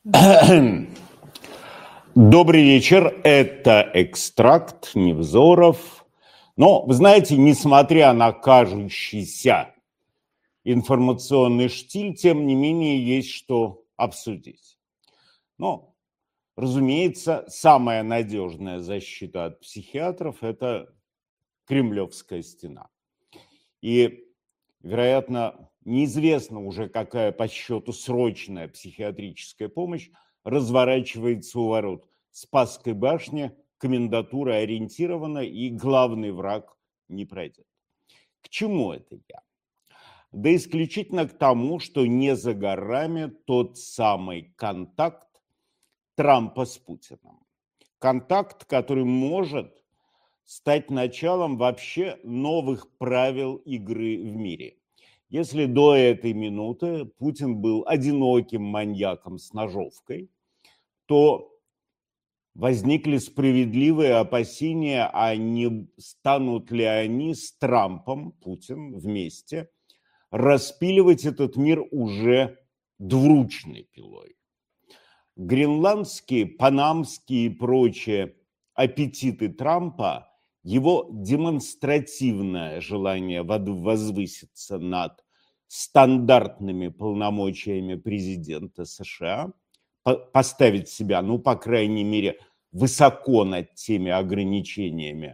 Добрый вечер, это «Экстракт», Невзоров. Но, вы знаете, несмотря на кажущийся информационный штиль, тем не менее есть что обсудить. Но, разумеется, самая надежная защита от психиатров – это Кремлевская стена. И, вероятно, неизвестно уже, какая по счету срочная психиатрическая помощь разворачивается у ворот Спасской башни, комендатура ориентирована, и главный враг не пройдет. К чему это я? Да исключительно к тому, что не за горами тот самый контакт Трампа с Путиным. Контакт, который может стать началом вообще новых правил игры в мире. Если до этой минуты Путин был одиноким маньяком с ножовкой, то возникли справедливые опасения, а не станут ли они с Трампом, Путин, вместе распиливать этот мир уже двуручной пилой. Гренландские, панамские и прочие аппетиты Трампа, его демонстративное желание возвыситься над стандартными полномочиями президента США, поставить себя, ну, по крайней мере, высоко над теми ограничениями,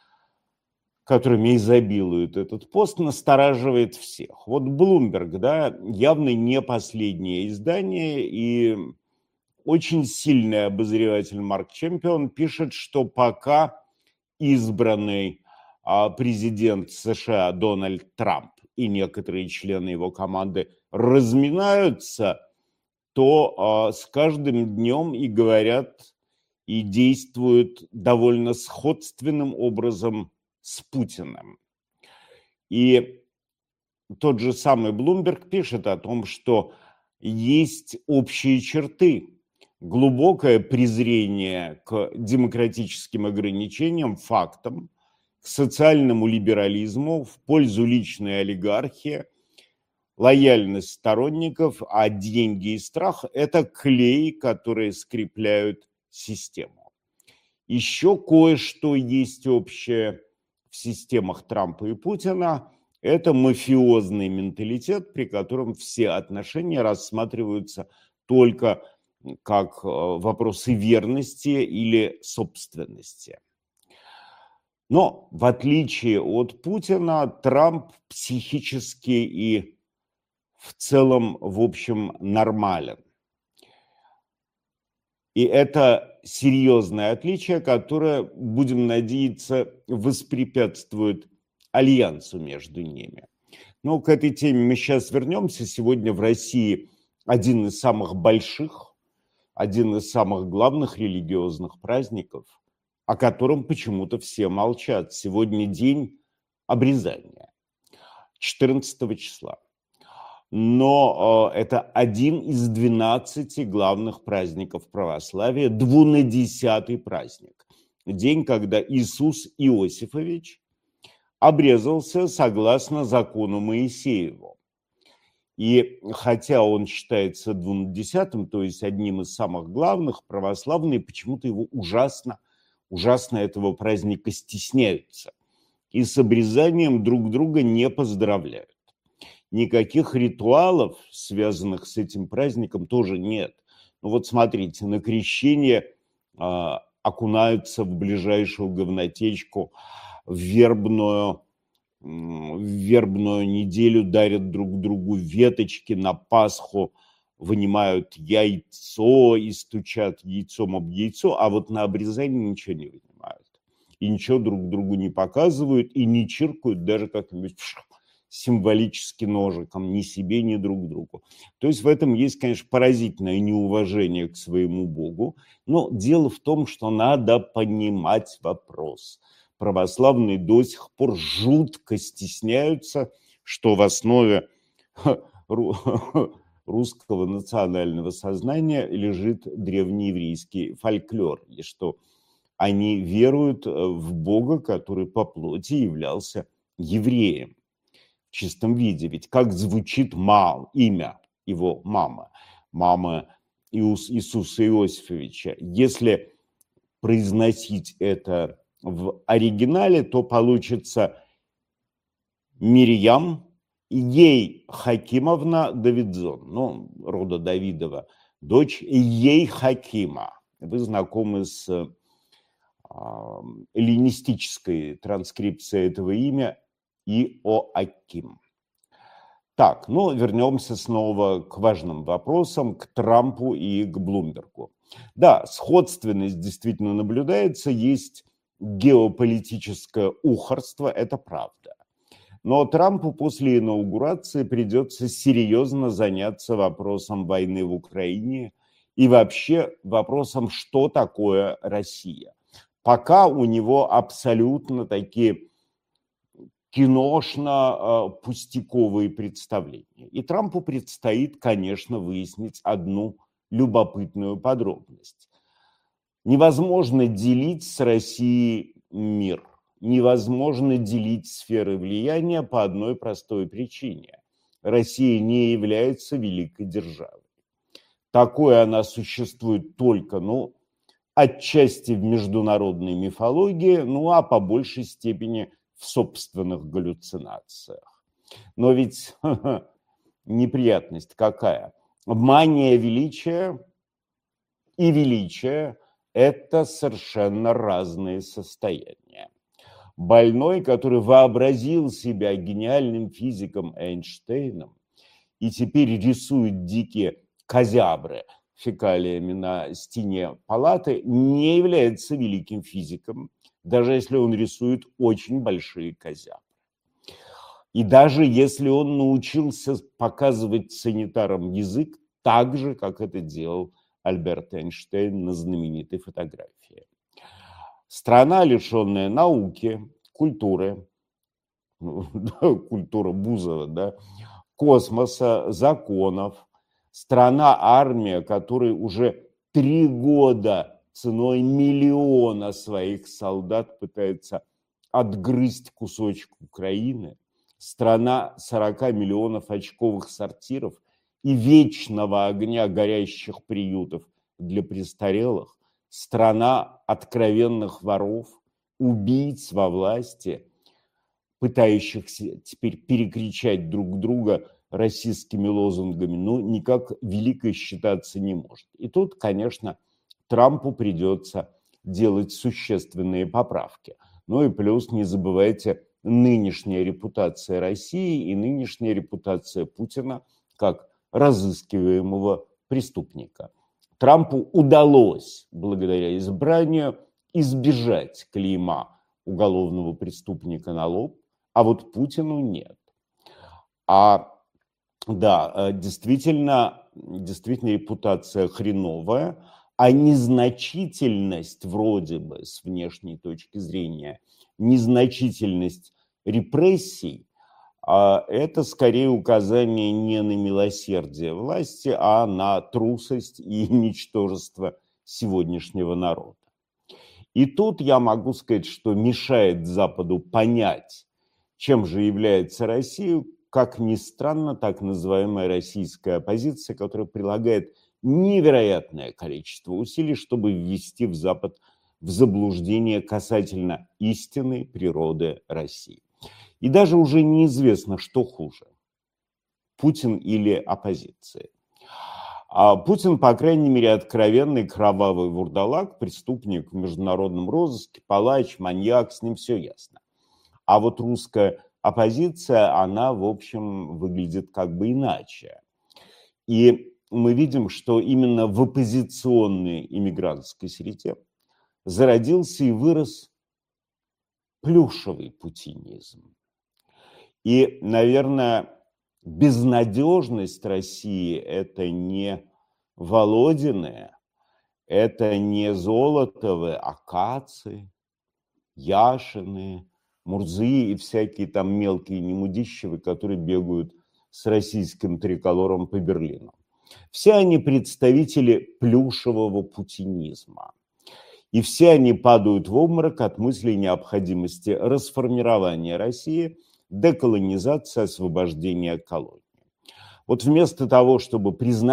которыми изобилует этот пост, настораживает всех. Вот Bloomberg, да, явно не последнее издание, и очень сильный обозреватель Марк Чемпион пишет, что пока избранный президент США Дональд Трамп и некоторые члены его команды разминаются, то с каждым днем и говорят, и действуют довольно сходственным образом с Путиным. И тот же самый Bloomberg пишет о том, что есть общие черты. Глубокое презрение к демократическим ограничениям, фактам, к социальному либерализму в пользу личной олигархии, лояльность сторонников, а деньги и страх – это клей, которые скрепляют систему. Еще кое-что есть общее в системах Трампа и Путина – это мафиозный менталитет, при котором все отношения рассматриваются только как вопросы верности или собственности. Но в отличие от Путина, Трамп психически и в целом, в общем, нормален. И это серьезное отличие, которое, будем надеяться, воспрепятствует альянсу между ними. Но к этой теме мы сейчас вернемся. Сегодня в России один из самых больших, один из самых главных религиозных праздников, о котором почему-то все молчат. Сегодня день обрезания, 14 числа. Но это один из 12 главных праздников православия, 12-й праздник. День, когда Иисус Иосифович обрезался согласно закону Моисееву. И хотя он считается 12-м, то есть одним из самых главных, православные почему-то его ужасно этого праздника стесняются. И с обрезанием друг друга не поздравляют. Никаких ритуалов, связанных с этим праздником, тоже нет. Ну вот смотрите, на крещение окунаются в ближайшую говнотечку, в вербную неделю дарят друг другу веточки, на Пасху вынимают яйцо и стучат яйцом об яйцо, а вот на обрезание ничего не вынимают. И ничего друг другу не показывают, и не чиркают даже как-нибудь символически ножиком ни себе, ни друг другу. То есть в этом есть, конечно, поразительное неуважение к своему Богу, но дело в том, что надо понимать вопрос. Православные до сих пор жутко стесняются, что в основе русского национального сознания лежит древнееврейский фольклор, и что они веруют в Бога, который по плоти являлся евреем в чистом виде. Ведь как звучит имя его мамы Иисуса Иосифовича. Если произносить это в оригинале, то получится Мирьям Ей Хакимовна Давидзон, ну, рода Давидова, дочь Ей Хакима. Вы знакомы с эллинистической транскрипцией этого имя Иоаким. Так, ну, вернемся снова к важным вопросам, к Трампу и к Блумбергу. Да, сходственность действительно наблюдается, есть геополитическое ухарство, это правда. Но Трампу после инаугурации придется серьезно заняться вопросом войны в Украине и вообще вопросом, что такое Россия. Пока у него абсолютно такие киношно-пустяковые представления. И Трампу предстоит, конечно, выяснить одну любопытную подробность. Невозможно делить с Россией мир. Невозможно делить сферы влияния по одной простой причине. Россия не является великой державой. Такое она существует только, отчасти в международной мифологии, а по большей степени в собственных галлюцинациях. Но ведь неприятность какая? Мания величия и величие – это совершенно разные состояния. Больной, который вообразил себя гениальным физиком Эйнштейном и теперь рисует дикие козябры фекалиями на стене палаты, не является великим физиком, даже если он рисует очень большие козябры. И даже если он научился показывать санитарам язык так же, как это делал Альберт Эйнштейн на знаменитой фотографии. Страна, лишенная науки, культуры, культура Бузова, космоса, законов, страна-армия, которая уже 3 года ценой миллиона своих солдат пытается отгрызть кусочек Украины, страна 40 миллионов очковых сортиров и вечного огня горящих приютов для престарелых, страна откровенных воров, убийц во власти, пытающихся теперь перекричать друг друга российскими лозунгами, никак великой считаться не может. И тут, конечно, Трампу придется делать существенные поправки. Ну и плюс не забывайте нынешняя репутация России и нынешняя репутация Путина как разыскиваемого преступника. Трампу удалось, благодаря избранию, избежать клейма уголовного преступника на лоб, а вот Путину нет. Действительно репутация хреновая, а незначительность вроде бы с внешней точки зрения, незначительность репрессий, это скорее указание не на милосердие власти, а на трусость и ничтожество сегодняшнего народа. И тут я могу сказать, что мешает Западу понять, чем же является Россия, как ни странно, так называемая российская оппозиция, которая прилагает невероятное количество усилий, чтобы ввести в Запад в заблуждение касательно истинной природы России. И даже уже неизвестно, что хуже – Путин или оппозиция. А Путин, по крайней мере, откровенный кровавый вурдалак, преступник в международном розыске, палач, маньяк, с ним все ясно. А вот русская оппозиция, она, в общем, выглядит как бы иначе. И мы видим, что именно в оппозиционной иммигрантской среде зародился и вырос плюшевый путинизм. И, наверное, безнадежность России – это не Володины, это не Золотовы, Акации, Яшины, Мурзы и всякие там мелкие немудищевы, которые бегают с российским триколором по Берлину. Все они представители плюшевого путинизма. И все они падают в обморок от мысли необходимости расформирования России, деколонизации, освобождения колоний. Вот вместо того, чтобы признать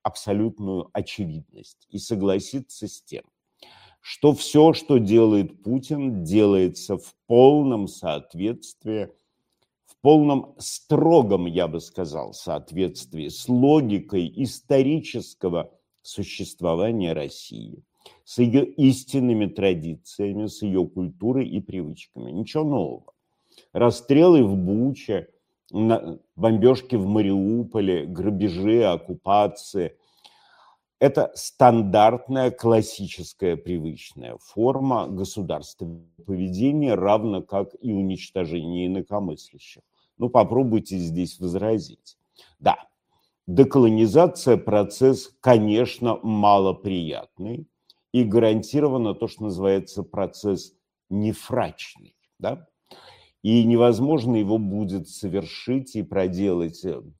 абсолютную очевидность и согласиться с тем, что все, что делает Путин, делается в полном соответствии, в полном строгом, я бы сказал, соответствии с логикой исторического существования России, с ее истинными традициями, с ее культурой и привычками. Ничего нового. Расстрелы в Буче, бомбежки в Мариуполе, грабежи, оккупации – это стандартная, классическая, привычная форма государственного поведения, равно как и уничтожение инакомыслящих. Ну, попробуйте здесь возразить. Да, деколонизация – процесс, конечно, малоприятный и гарантированно то, что называется процесс нефрачный, да? И невозможно его будет совершить и проделать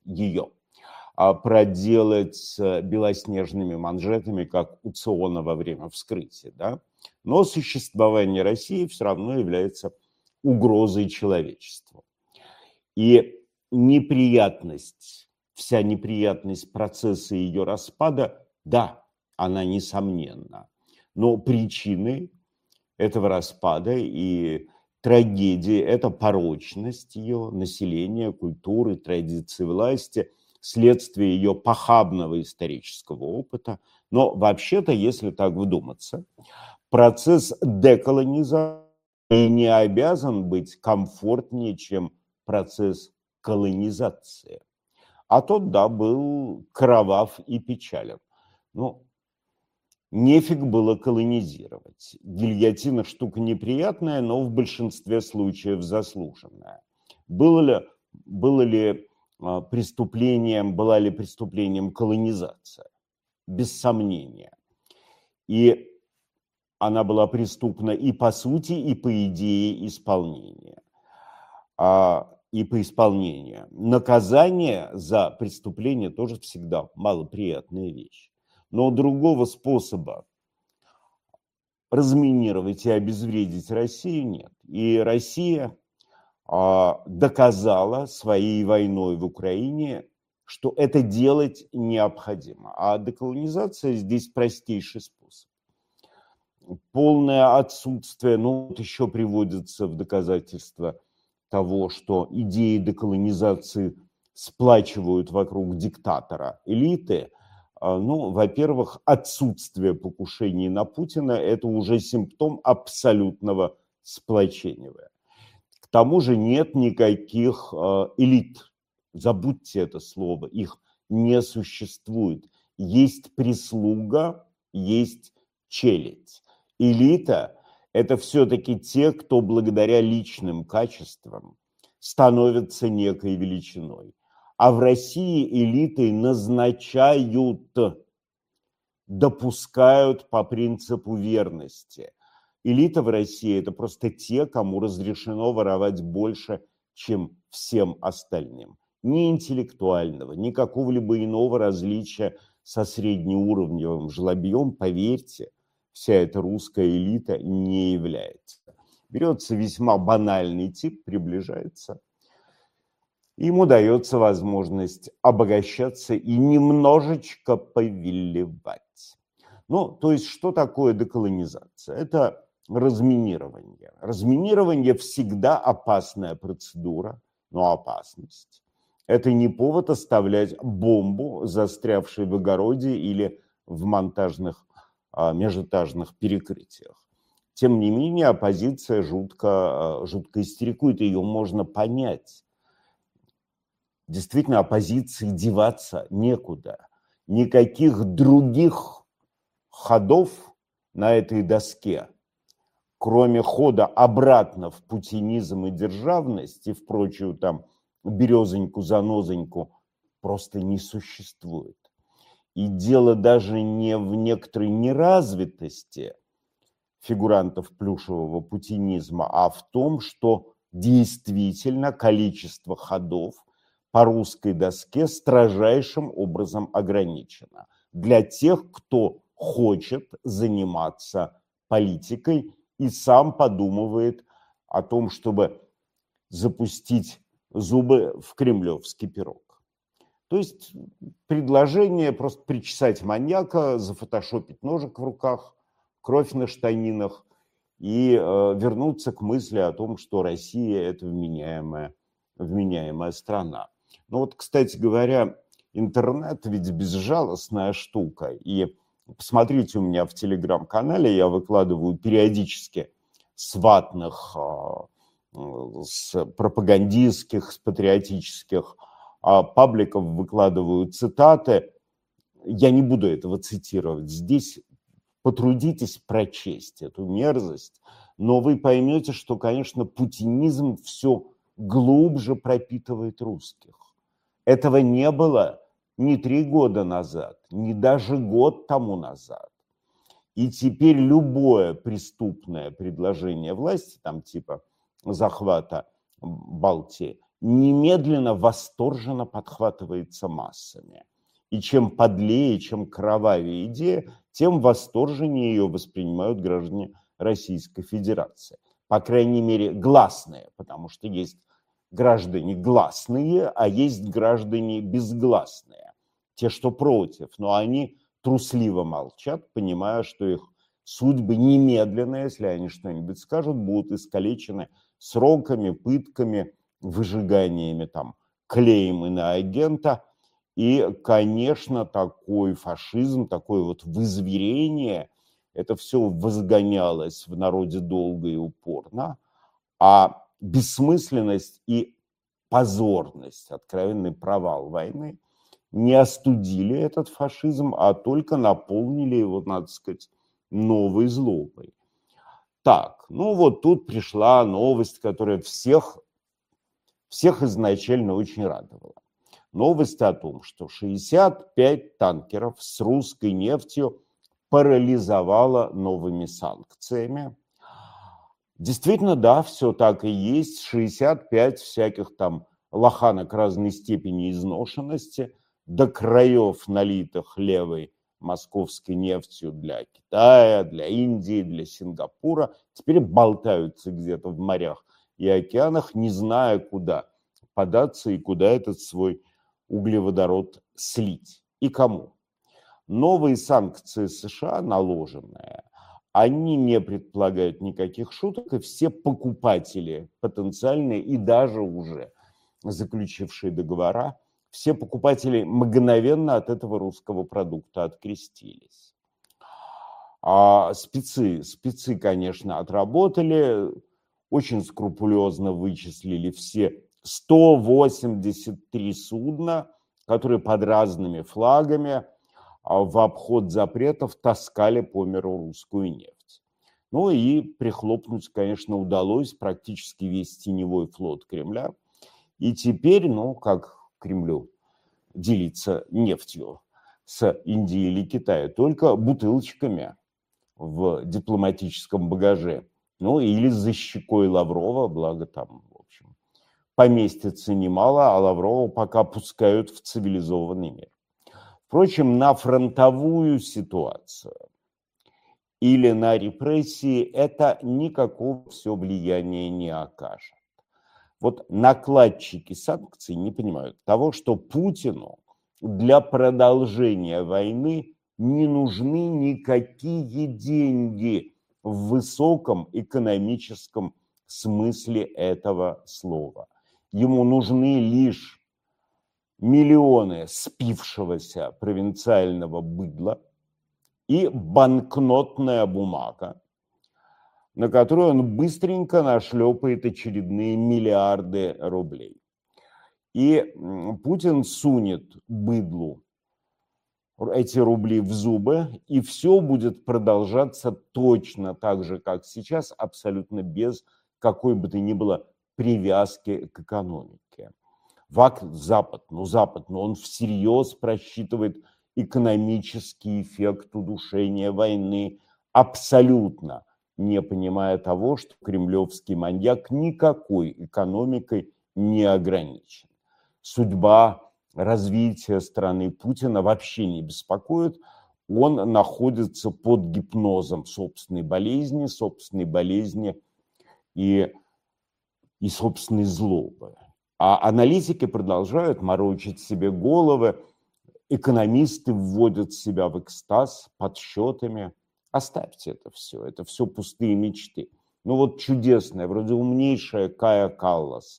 проделать с белоснежными манжетами, как у Циона во время вскрытия. Да? Но существование России все равно является угрозой человечеству. И неприятность, вся неприятность процесса ее распада, да, она несомненна. Но причины этого распада и трагедии – это порочность ее населения, культуры, традиции власти, следствие ее похабного исторического опыта. Но вообще-то, если так вдуматься, процесс деколонизации не обязан быть комфортнее, чем процесс колонизации. А тот, да, был кровав и печален. Ну, нефиг было колонизировать. Гильотина штука неприятная, но в большинстве случаев заслуженная. Была ли преступлением колонизация? Без сомнения. И она была преступна и по сути, и по идее исполнения. И по исполнению. Наказание за преступление тоже всегда малоприятная вещь. Но другого способа разминировать и обезвредить Россию нет. И Россия доказала своей войной в Украине, что это делать необходимо. А деколонизация здесь простейший способ. Полное отсутствие, ну вот еще приводится в доказательство того, что идеи деколонизации сплачивают вокруг диктатора элиты. Ну, во-первых, отсутствие покушений на Путина – это уже симптом абсолютного сплочения. К тому же нет никаких элит. Забудьте это слово, их не существует. Есть прислуга, есть челядь. Элита – это все-таки те, кто благодаря личным качествам становятся некой величиной. А в России элиты назначают, допускают по принципу верности. Элита в России – это просто те, кому разрешено воровать больше, чем всем остальным. Ни интеллектуального, ни какого-либо иного различия со среднеуровневым жлобьем, поверьте, вся эта русская элита не является. Берется весьма банальный тип, приближается. Ему дается возможность обогащаться и немножечко повелевать. Ну, то есть, что такое деколонизация? Это разминирование. Разминирование всегда опасная процедура, но опасность. Это не повод оставлять бомбу, застрявшей в огороде или в монтажных межэтажных перекрытиях. Тем не менее, оппозиция жутко истерикует, ее можно понять. Действительно, оппозиции деваться некуда. Никаких других ходов на этой доске, кроме хода обратно в путинизм и державность и в прочую там березоньку-занозоньку, просто не существует. И дело даже не в некоторой неразвитости фигурантов плюшевого путинизма, а в том, что действительно количество ходов по русской доске строжайшим образом ограничено для тех, кто хочет заниматься политикой и сам подумывает о том, чтобы запустить зубы в кремлевский пирог. То есть предложение просто причесать маньяка, зафотошопить ножик в руках, кровь на штанинах и вернуться к мысли о том, что Россия – это вменяемая страна. Ну вот, кстати говоря, интернет ведь безжалостная штука. И посмотрите, у меня в телеграм-канале я выкладываю периодически с ватных, с пропагандистских, с патриотических пабликов выкладываю цитаты. Я не буду этого цитировать. Здесь потрудитесь прочесть эту мерзость, но вы поймете, что, конечно, путинизм все глубже пропитывает русских. Этого не было ни 3 года назад, ни даже год тому назад. И теперь любое преступное предложение власти, там типа захвата Балтии, немедленно восторженно подхватывается массами. И чем подлее, чем кровавее идея, тем восторженнее ее воспринимают граждане Российской Федерации. По крайней мере, гласные, потому что есть граждане гласные, а есть граждане безгласные. Те, что против, но они трусливо молчат, понимая, что их судьбы немедленно, если они что-нибудь скажут, будут искалечены сроками, пытками, выжиганиями там клеем иноагента. И, конечно, такой фашизм, такое вот вызверение, это все возгонялось в народе долго и упорно, а бессмысленность и позорность, откровенный провал войны не остудили этот фашизм, а только наполнили его, надо сказать, новой злобой. Так, ну вот тут пришла новость, которая всех изначально очень радовала. Новость о том, что 65 танкеров с русской нефтью парализовало новыми санкциями. Действительно, да, все так и есть. 65 всяких там лоханок разной степени изношенности, до краев налитых левой московской нефтью для Китая, для Индии, для Сингапура, теперь болтаются где-то в морях и океанах, не зная, куда податься и куда этот свой углеводород слить и кому. Новые санкции США, наложенные, они не предполагают никаких шуток, и все покупатели потенциальные и даже уже заключившие договора, все покупатели мгновенно от этого русского продукта открестились. А спецы, конечно, отработали, очень скрупулезно вычислили все 183 судна, которые под разными флагами в обход запретов таскали по миру русскую нефть. Ну и прихлопнуть, конечно, удалось практически весь теневой флот Кремля. И теперь, ну, как Кремлю делиться нефтью с Индией или Китаем? Только бутылочками в дипломатическом багаже. Ну, или за щекой Лаврова, благо там, в общем, поместится немало, а Лаврова пока пускают в цивилизованный мир. Впрочем, на фронтовую ситуацию или на репрессии это никакого все влияния не окажет. Вот накладчики санкций не понимают того, что Путину для продолжения войны не нужны никакие деньги в высоком экономическом смысле этого слова. Ему нужны лишь миллионы спившегося провинциального быдла и банкнотная бумага, на которую он быстренько нашлепает очередные миллиарды рублей. И Путин сунет быдлу эти рубли в зубы, и все будет продолжаться точно так же, как сейчас, абсолютно без какой бы то ни было привязки к экономике. Запад, он всерьез просчитывает экономический эффект удушения войны, абсолютно не понимая того, что кремлевский маньяк никакой экономикой не ограничен. Судьба развития страны Путина вообще не беспокоит. Он находится под гипнозом собственной болезни и собственной злобы. А аналитики продолжают морочить себе головы, экономисты вводят себя в экстаз подсчетами. Оставьте это все пустые мечты. Ну вот чудесная, вроде умнейшая Кая Каллас.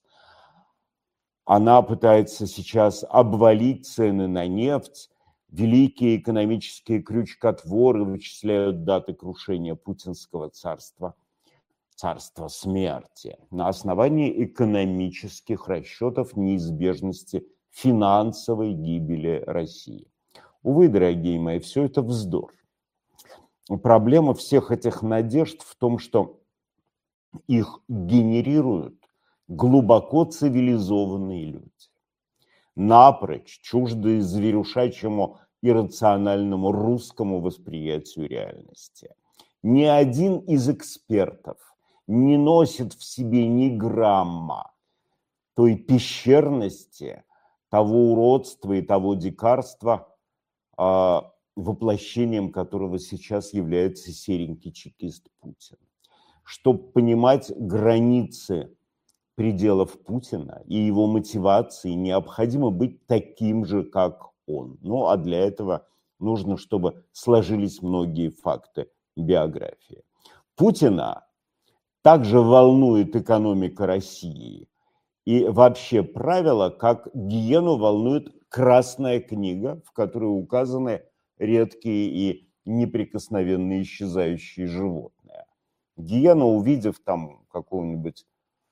Она пытается сейчас обвалить цены на нефть. Великие экономические крючкотворы вычисляют даты крушения путинского царства, царства смерти, на основании экономических расчетов неизбежности финансовой гибели России. Увы, дорогие мои, все это вздор. Проблема всех этих надежд в том, что их генерируют глубоко цивилизованные люди, напрочь чуждые зверюшачьему иррациональному русскому восприятию реальности. Ни один из экспертов не носит в себе ни грамма той пещерности, того уродства и того дикарства, воплощением которого сейчас является серенький чекист Путин. Чтобы понимать границы пределов Путина и его мотивации, необходимо быть таким же, как он. Ну, а для этого нужно, чтобы сложились многие факты биографии. Путина также волнует экономика России и вообще правило, как гиену волнует Красная книга, в которой указаны редкие и неприкосновенно исчезающие животные. Гиена, увидев там какого-нибудь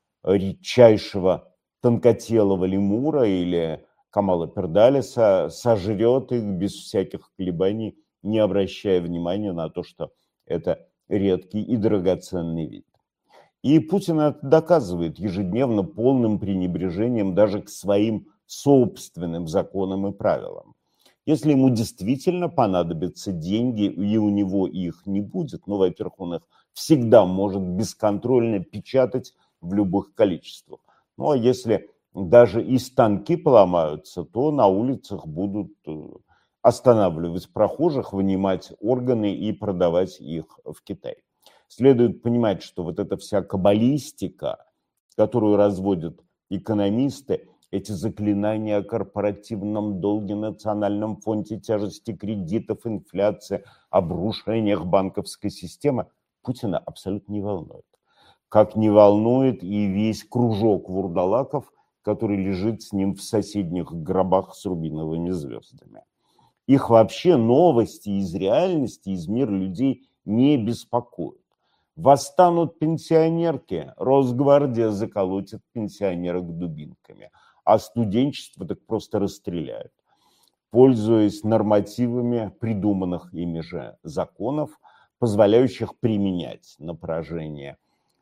редчайшего тонкотелого лемура или Камала Пердалиса, сожрет их без всяких колебаний, не обращая внимания на то, что это редкий и драгоценный вид. И Путин это доказывает ежедневно полным пренебрежением даже к своим собственным законам и правилам. Если ему действительно понадобятся деньги, и у него их не будет, ну, во-первых, он их всегда может бесконтрольно печатать в любых количествах. Ну, а если даже и станки поломаются, то на улицах будут останавливать прохожих, вынимать органы и продавать их в Китай. Следует понимать, что вот эта вся каббалистика, которую разводят экономисты, эти заклинания о корпоративном долге, национальном фонде, тяжести кредитов, инфляции, обрушениях банковской системы, Путина абсолютно не волнует. Как не волнует и весь кружок вурдалаков, который лежит с ним в соседних гробах с рубиновыми звездами. Их вообще новости из реальности, из мира людей не беспокоят. Восстанут пенсионерки, Росгвардия заколотит пенсионерок дубинками, а студенчество так просто расстреляют, пользуясь нормативами придуманных ими же законов, позволяющих применять на поражение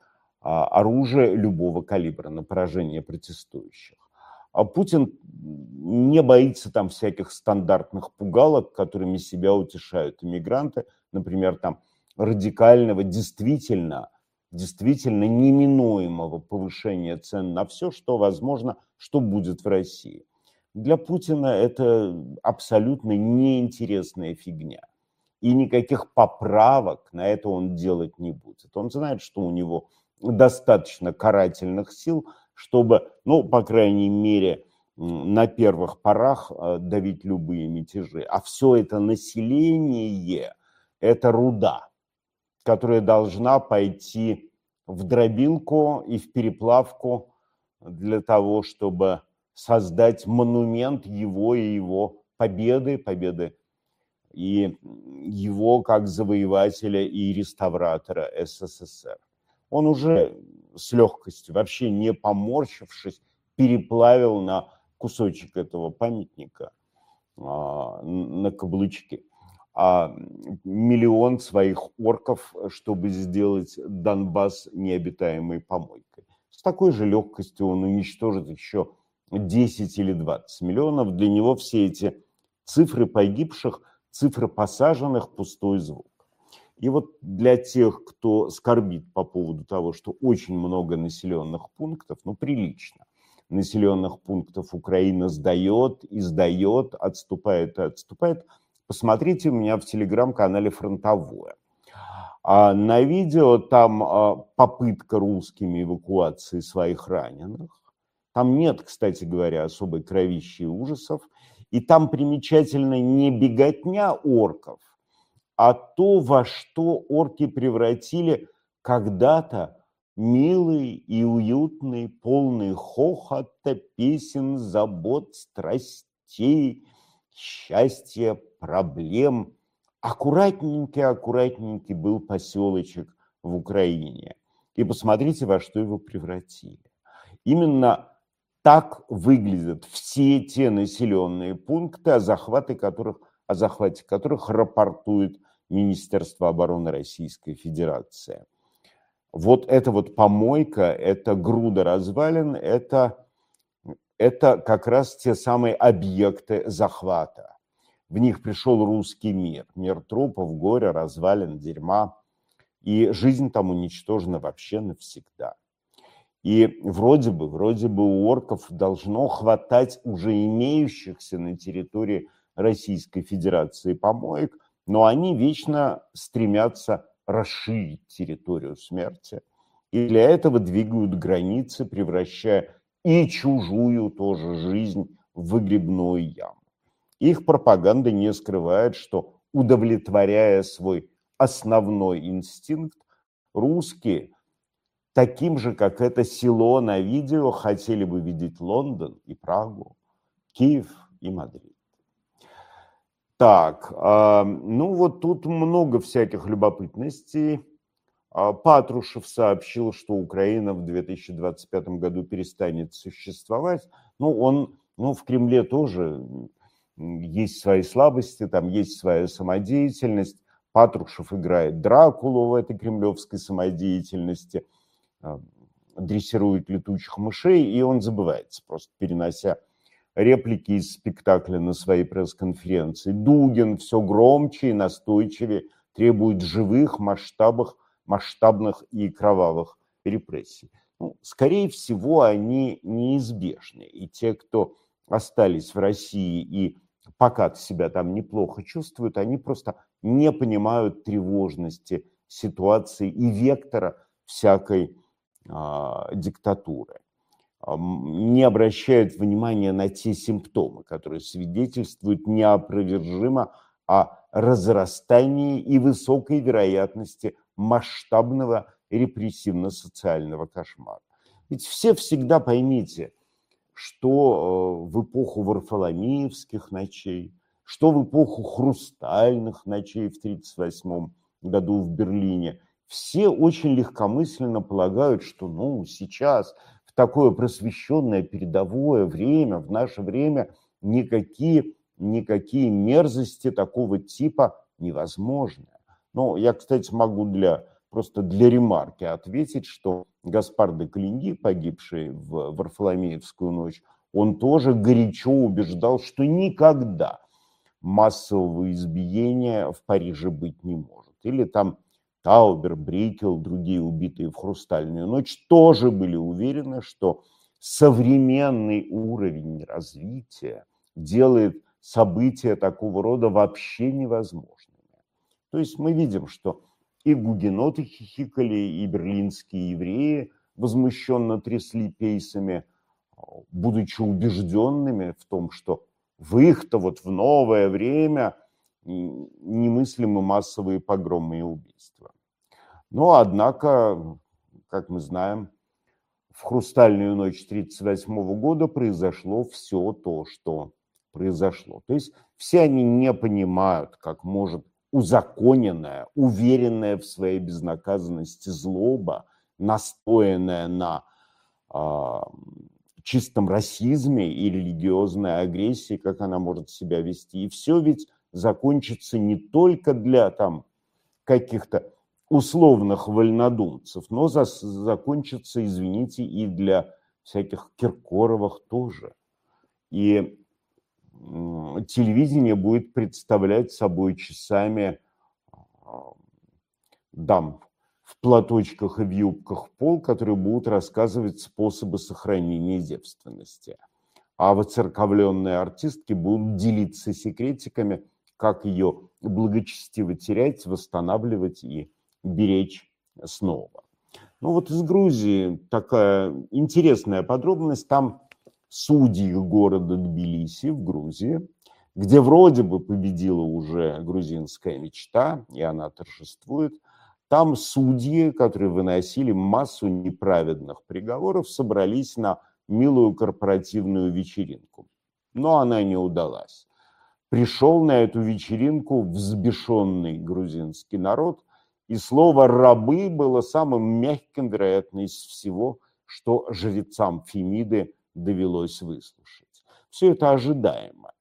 оружие любого калибра, на поражение протестующих. А Путин не боится там всяких стандартных пугалок, которыми себя утешают иммигранты, например, там радикального, действительно неминуемого повышения цен на все, что возможно, что будет в России. Для Путина это абсолютно неинтересная фигня. И никаких поправок на это он делать не будет. Он знает, что у него достаточно карательных сил, чтобы, ну, по крайней мере, на первых порах давить любые мятежи. А все это население – это руда, которая должна пойти в дробилку и в переплавку для того, чтобы создать монумент его и его победы и его как завоевателя и реставратора СССР. Он уже с легкостью, вообще не поморщившись, переплавил на кусочек этого памятника на каблучке миллион своих орков, чтобы сделать Донбасс необитаемой помойкой. С такой же легкостью он уничтожит еще 10 или 20 миллионов. Для него все эти цифры погибших, цифры посаженных – пустой звук. И вот для тех, кто скорбит по поводу того, что очень много населенных пунктов, ну прилично, населенных пунктов Украина сдает и сдает, отступает и отступает, посмотрите у меня в телеграм-канале «Фронтовое». На видео там попытка русскими эвакуации своих раненых. Там нет, кстати говоря, особой кровищи и ужасов. И там примечательно не беготня орков, а то, во что орки превратили когда-то милый и уютный, полный хохота, песен, забот, страстей, счастья, проблем. Аккуратненький был поселочек в Украине. И посмотрите, во что его превратили. Именно так выглядят все те населенные пункты, о захвате которых рапортует Министерство обороны Российской Федерации. Вот эта вот помойка, это груда развалин, это как раз те самые объекты захвата. В них пришел русский мир, мир трупов, горя, развалин, дерьма, и жизнь там уничтожена вообще навсегда. И вроде бы у орков должно хватать уже имеющихся на территории Российской Федерации помоек, но они вечно стремятся расширить территорию смерти. И для этого двигают границы, превращая и чужую тоже жизнь в выгребную яму. Их пропаганда не скрывает, что, удовлетворяя свой основной инстинкт, русские, таким же, как это село на видео, хотели бы видеть Лондон и Прагу, Киев и Мадрид. Так, ну вот тут много всяких любопытностей. Патрушев сообщил, что Украина в 2025 году перестанет существовать. Ну, в Кремле тоже есть свои слабости, там есть своя самодеятельность. Патрушев играет Дракулу в этой кремлевской самодеятельности, дрессирует летучих мышей, и он забывается, просто перенося реплики из спектакля на свои пресс-конференции. Дугин все громче и настойчивее требует живых, масштабных и кровавых репрессий. Ну, скорее всего, они неизбежны. И те, кто остались в России и пока себя там неплохо чувствуют, они просто не понимают тревожности ситуации и вектора всякой диктатуры. Не обращают внимания на те симптомы, которые свидетельствуют неопровержимо о разрастании и высокой вероятности масштабного репрессивно-социального кошмара. Ведь все всегда поймите, что в эпоху Варфоломеевских ночей, что в эпоху Хрустальных ночей в 1938 году в Берлине, все очень легкомысленно полагают, что сейчас, в такое просвещенное передовое время, в наше время, никакие мерзости такого типа невозможны. Но я, кстати, могу просто для ремарки ответить, что Гаспар де Калиньи, погибший в Варфоломеевскую ночь, он тоже горячо убеждал, что никогда массового избиения в Париже быть не может. Или там Таубер, Брейкел, другие убитые в Хрустальную ночь тоже были уверены, что современный уровень развития делает события такого рода вообще невозможными. То есть мы видим, что и гугеноты хихикали, и берлинские евреи возмущенно трясли пейсами, будучи убежденными в том, что в их-то в новое время немыслимы массовые погромы и убийства. Но, однако, как мы знаем, в Хрустальную ночь 1938 года произошло все то, что произошло. То есть все они не понимают, как может узаконенная, уверенная в своей безнаказанности злоба, настоянная на чистом расизме и религиозной агрессии, как она может себя вести. И все ведь закончится не только для каких-то условных вольнодумцев, но закончится, извините, и для всяких Киркоровых тоже. И телевидение будет представлять собой часами дам в платочках и в юбках в пол, которые будут рассказывать способы сохранения девственности. А воцерковленные артистки будут делиться секретиками, как ее благочестиво терять, восстанавливать и беречь снова. Ну вот из Грузии такая интересная подробность. Там судьи города Тбилиси в Грузии, где вроде бы победила уже грузинская мечта, и она торжествует. Там судьи, которые выносили массу неправедных приговоров, собрались на милую корпоративную вечеринку. Но она не удалась. Пришел на эту вечеринку взбешенный грузинский народ, и слово «рабы» было самым мягким, вероятно, из всего, что жрецам Фемиды довелось выслушать. Все это ожидаемо.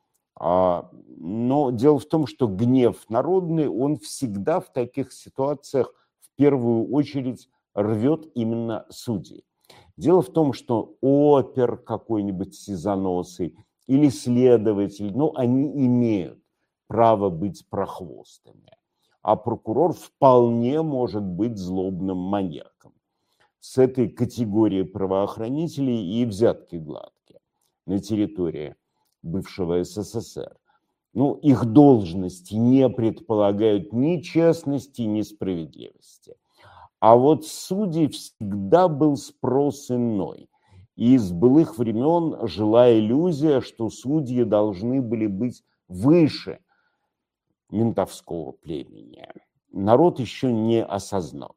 Но дело в том, что гнев народный, он всегда в таких ситуациях в первую очередь рвет именно судей. Дело в том, что опер какой-нибудь сизоносый или следователь, они имеют право быть прохвостами, а прокурор вполне может быть злобным маньяком. С этой категорией правоохранителей и взятки гладкие на территории бывшего СССР. Их должности не предполагают ни честности, ни справедливости. А вот с судей всегда был спрос иной. И с былых времен жила иллюзия, что судьи должны были быть выше ментовского племени. Народ еще не осознал,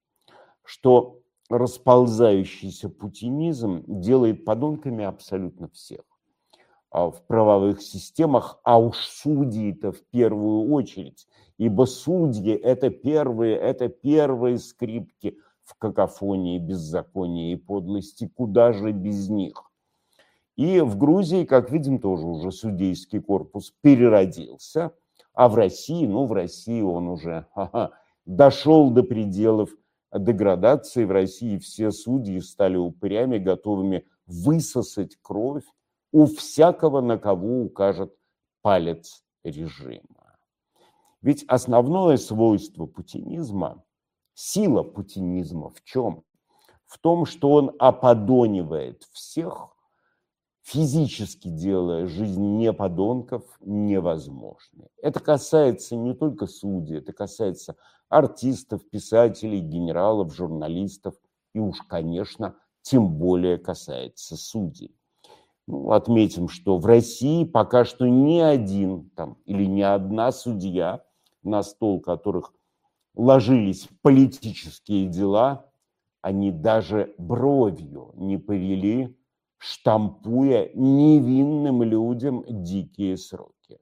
что расползающийся путинизм делает подонками абсолютно всех в правовых системах, а уж судьи-то в первую очередь, ибо судьи это первые скрипки в какофонии беззакония и подлости, куда же без них. И в Грузии, как видим, тоже уже судейский корпус переродился, а в России он уже дошел до пределов деградации. В России все судьи стали упырями, готовыми высосать кровь у всякого, на кого укажет палец режима. Ведь основное свойство путинизма, сила путинизма в чем? В том, что он оподонивает всех, физически делая жизнь неподонков невозможной. Это касается не только судей, это касается артистов, писателей, генералов, журналистов и уж, конечно, тем более касается судей. Отметим, что в России пока что ни один или ни одна судья, на стол которых ложились политические дела, они даже бровью не повели, штампуя невинным людям дикие сроки.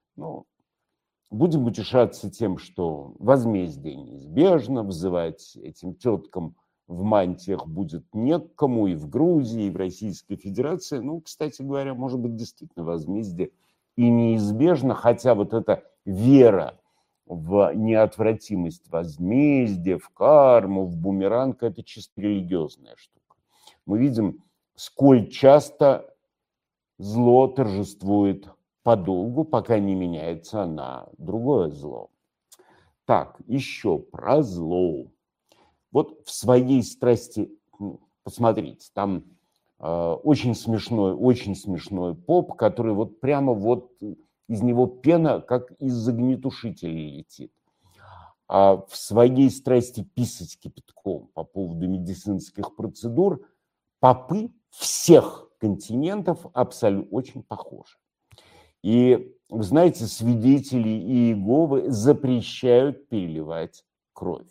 Будем утешаться тем, что возмездие неизбежно, взывать этим теткам в мантиях будет некому и в Грузии, и в Российской Федерации. Кстати говоря, может быть, действительно возмездие и неизбежно, хотя вот эта вера в неотвратимость возмездия, в карму, в бумеранг – это чисто религиозная штука. Мы видим, сколь часто зло торжествует подолгу, пока не меняется на другое зло. Так, еще про зло. Вот в своей страсти, посмотрите, там очень смешной поп, который прямо из него пена, как из огнетушителя летит. А в своей страсти писать кипятком по поводу медицинских процедур попы всех континентов абсолютно очень похожи. И, вы знаете, свидетели Иеговы запрещают переливать кровь.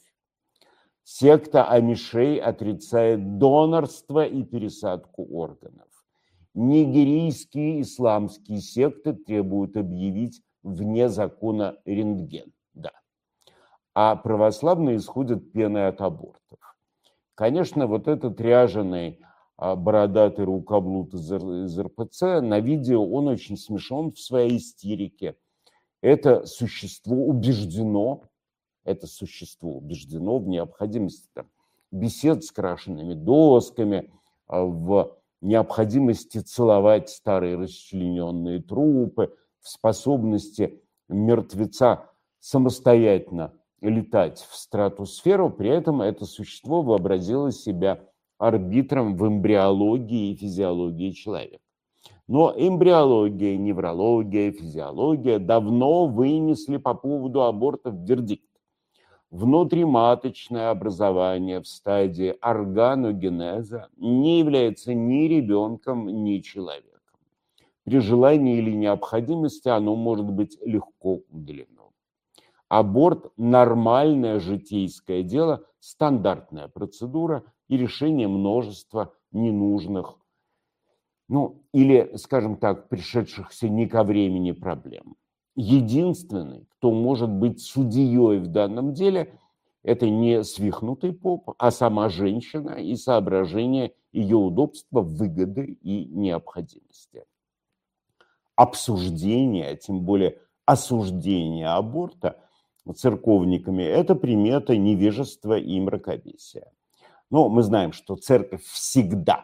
Секта Амишей отрицает донорство и пересадку органов. Нигерийские исламские секты требуют объявить вне закона рентген. Да. А православные исходят пеной от абортов. Конечно, вот этот ряженый бородатый рукоблуд из РПЦ, на видео он очень смешон в своей истерике. Это существо убеждено в необходимости бесед с крашенными досками, в необходимости целовать старые расчлененные трупы, в способности мертвеца самостоятельно летать в стратосферу. При этом это существо вообразило себя арбитром в эмбриологии и физиологии человека. Но эмбриология, неврология, физиология давно вынесли по поводу абортов вердикт. внутриматочное образование в стадии органогенеза не является ни ребенком, ни человеком. При желании или необходимости оно может быть легко удалено. Аборт – нормальное житейское дело, стандартная процедура и решение множества ненужных, или, скажем так, пришедшихся не ко времени проблем. Единственный, кто может быть судьей в данном деле, это не свихнутый поп, а сама женщина и соображение ее удобства, выгоды и необходимости. Обсуждение, тем более осуждение аборта церковниками – это примета невежества и мракобесия. Но мы знаем, что церковь всегда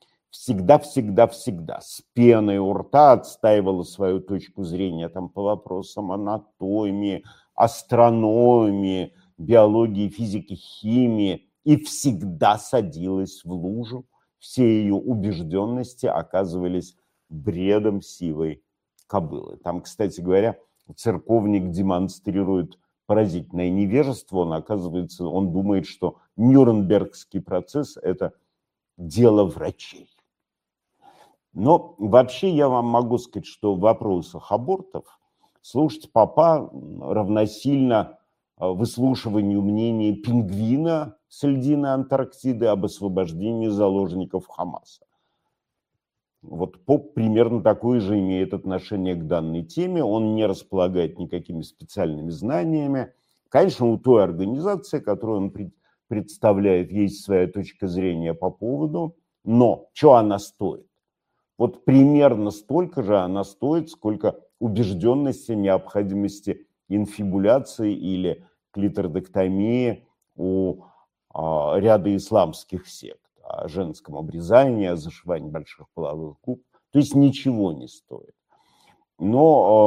с пеной у рта отстаивала свою точку зрения по вопросам анатомии, астрономии, биологии, физики, химии и всегда садилась в лужу. Все ее убежденности оказывались бредом сивой кобылы. Там, кстати говоря, церковник демонстрирует поразительное невежество. Он думает, что Нюрнбергский процесс – это дело врачей. Но вообще я вам могу сказать, что в вопросах абортов слушать попа равносильно выслушиванию мнения пингвина с льдины Антарктиды об освобождении заложников Хамаса. Вот поп примерно такое же имеет отношение к данной теме. Он не располагает никакими специальными знаниями. Конечно, у той организации, которую он представляет, есть своя точка зрения по поводу, но что она стоит? Вот примерно столько же она стоит, сколько убежденности необходимости инфибуляции или клиторэдектомии у ряда исламских сект, о женском обрезании, о зашивании больших половых губ. То есть ничего не стоит. Но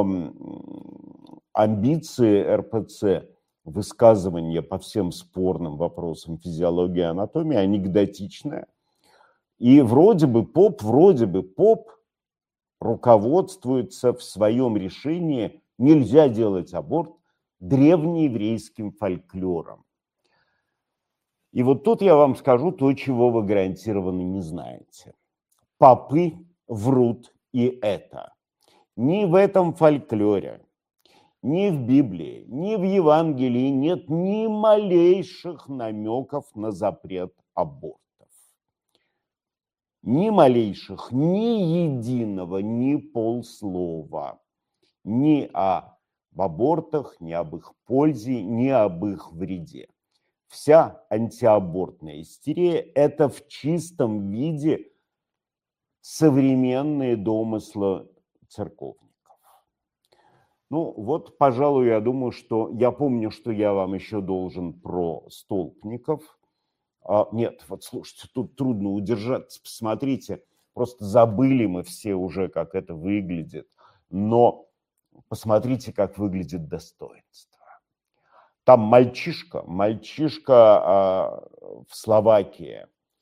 амбиции РПЦ, высказывания по всем спорным вопросам физиологии и анатомии анекдотичные. И вроде бы поп руководствуется в своем решении «нельзя делать аборт» древнееврейским фольклором. И вот тут я вам скажу то, чего вы гарантированно не знаете. Попы врут и это. Ни в этом фольклоре, ни в Библии, ни в Евангелии нет ни малейших намеков на запрет аборта. Ни малейших, ни единого, ни полслова. Ни об абортах, ни об их пользе, ни об их вреде. Вся антиабортная истерия – это в чистом виде современные домыслы церковников. Вот, пожалуй, я думаю, что я помню, что я вам еще должен про столпников. Нет, вот слушайте, тут трудно удержаться, посмотрите, просто забыли мы все уже, как это выглядит, но посмотрите, как выглядит достоинство. Там мальчишка в Словакии,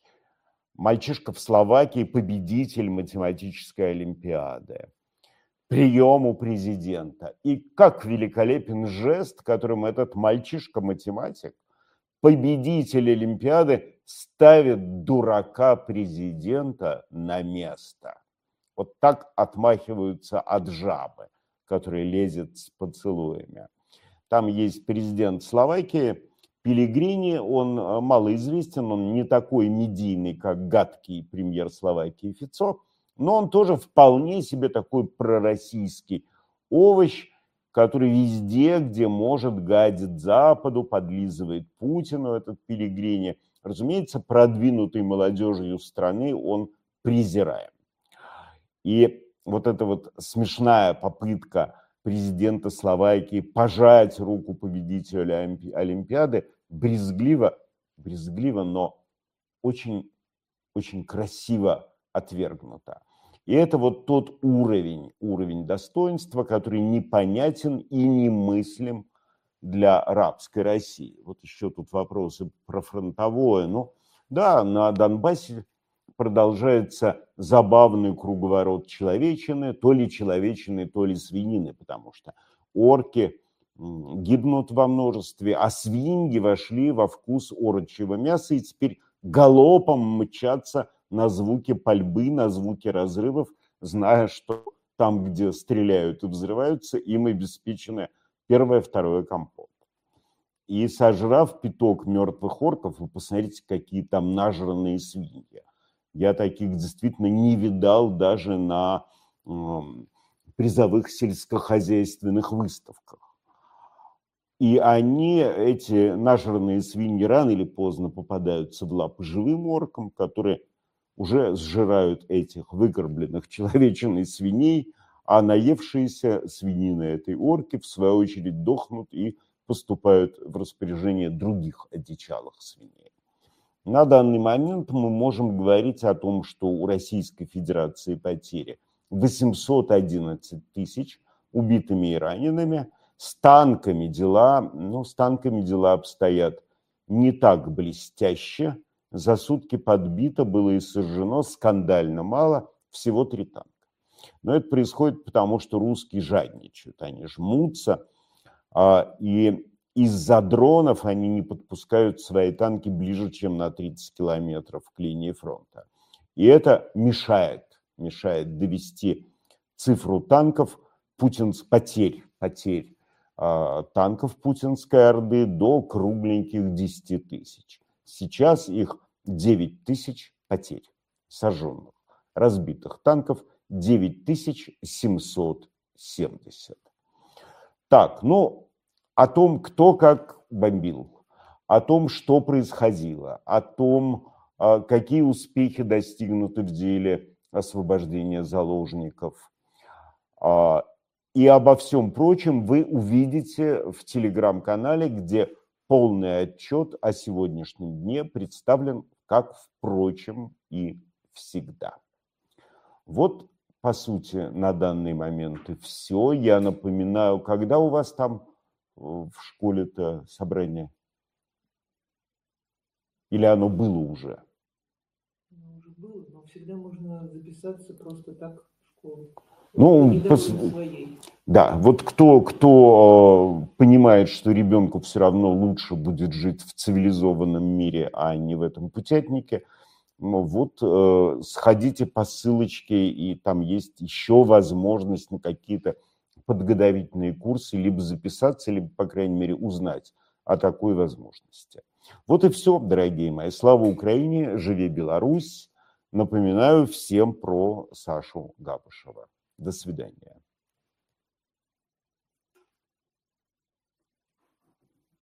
победитель математической олимпиады, прием у президента. И как великолепен жест, которым этот мальчишка-математик, победитель Олимпиады, ставит дурака президента на место. Вот так отмахиваются от жабы, которая лезет с поцелуями. Там есть президент Словакии Пелегрини, он малоизвестен, он не такой медийный, как гадкий премьер Словакии Фицо, но он тоже вполне себе такой пророссийский овощ, который везде, где может, гадит Западу, подлизывает Путину, этот Пелегрини. Разумеется, продвинутой молодежью страны он презираем. И вот эта вот смешная попытка президента Словакии пожать руку победителя Олимпиады брезгливо, но очень, очень красиво отвергнута. И это вот тот уровень достоинства, который непонятен и немыслим для рабской России. Вот еще тут вопросы про фронтовое. Да, на Донбассе продолжается забавный круговорот человечины, то ли свинины, потому что орки гибнут во множестве, а свиньи вошли во вкус орочьего мяса и теперь галопом мчатся на звуки пальбы, на звуки разрывов, зная, что там, где стреляют и взрываются, им обеспечено первое, второе компот. И сожрав пяток мертвых орков, вы посмотрите, какие там нажранные свиньи. Я таких действительно не видал даже на призовых сельскохозяйственных выставках. И они, эти нажранные свиньи, рано или поздно попадаются в лапы живым оркам, которые уже сжирают этих выкормленных человечиной свиней, а наевшиеся свинины этой орки, в свою очередь, дохнут и поступают в распоряжение других одичалых свиней. На данный момент мы можем говорить о том, что у Российской Федерации потери 811 тысяч убитыми и ранеными. С танками дела обстоят не так блестяще. За сутки подбито было и сожжено скандально мало, всего 3 танка. Но это происходит потому, что русские жадничают, они жмутся, и из-за дронов они не подпускают свои танки ближе, чем на 30 километров к линии фронта. И это мешает довести цифру танков, потерь танков путинской орды до кругленьких 10 тысяч. Сейчас их 9 тысяч потерь сожженных, разбитых танков 9770. Так, о том, кто как бомбил, о том, что происходило, о том, какие успехи достигнуты в деле освобождения заложников, и обо всем прочем вы увидите в телеграм-канале, где полный отчет о сегодняшнем дне представлен, как, впрочем, и всегда. Вот, по сути, на данный момент и все. Я напоминаю, когда у вас там в школе-то собрание? Или оно было уже? Оно уже было, но всегда можно записаться просто так в школу. Да, вот кто понимает, что ребенку все равно лучше будет жить в цивилизованном мире, а не в этом путятнике, сходите по ссылочке, и там есть еще возможность на какие-то подготовительные курсы либо записаться, либо, по крайней мере, узнать о такой возможности. Вот и все, дорогие мои. Слава Украине, живи Беларусь. Напоминаю всем про Сашу Габышева. До свидания.